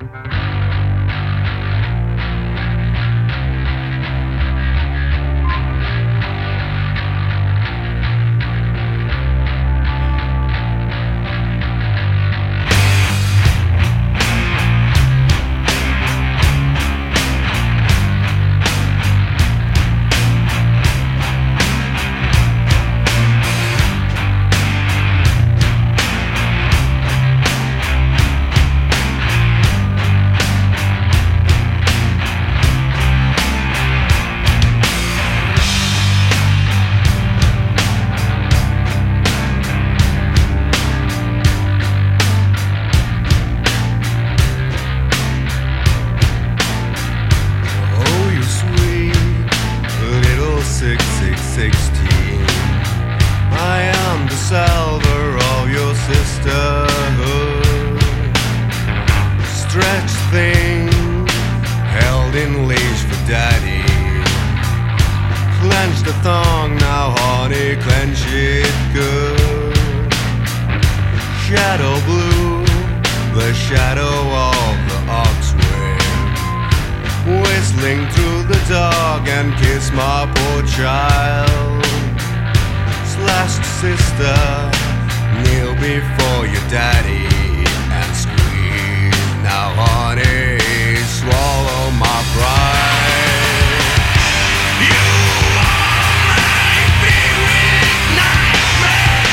I am the salver of your sisterhood. Stretched thing, held in leash for daddy. Clench the thong now, honey, clench it good. Shadow blue, the shadow of the oxway, whistling through the dark and kiss my poor child. Slashed sister, kneel before your daddy and squeeze. Now honey, swallow my pride. You are my favorite nightmare.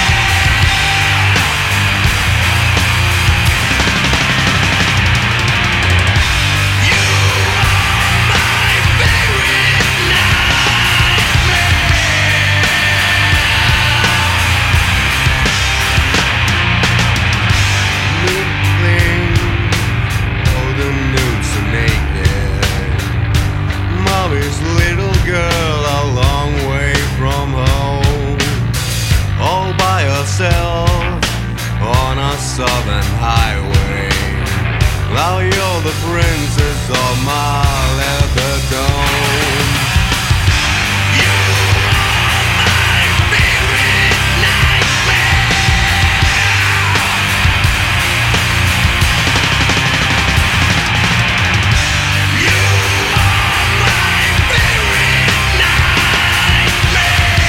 You are my favorite nightmare. Noodling, oh the nudes are naked. Mommy's little girl a long way from home, all by herself on a southern highway. Now you're the princess of my leather dome. You are my favorite nightmare. You are my favorite nightmare.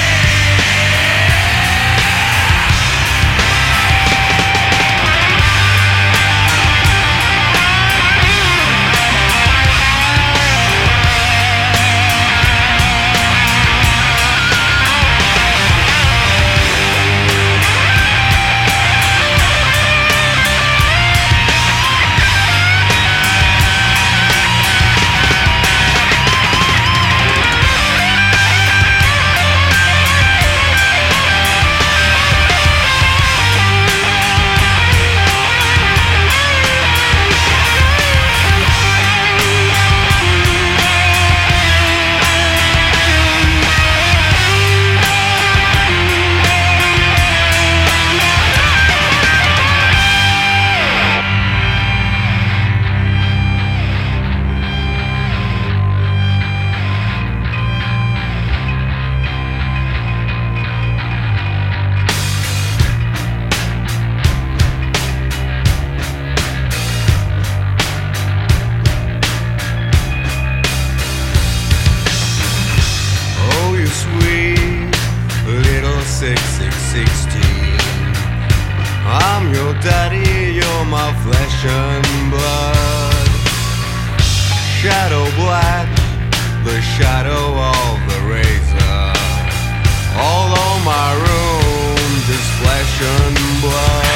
Sweet little 6616. I'm your daddy, you're my flesh and blood. Shadow black, the shadow of the razor. Although my room is flesh and blood.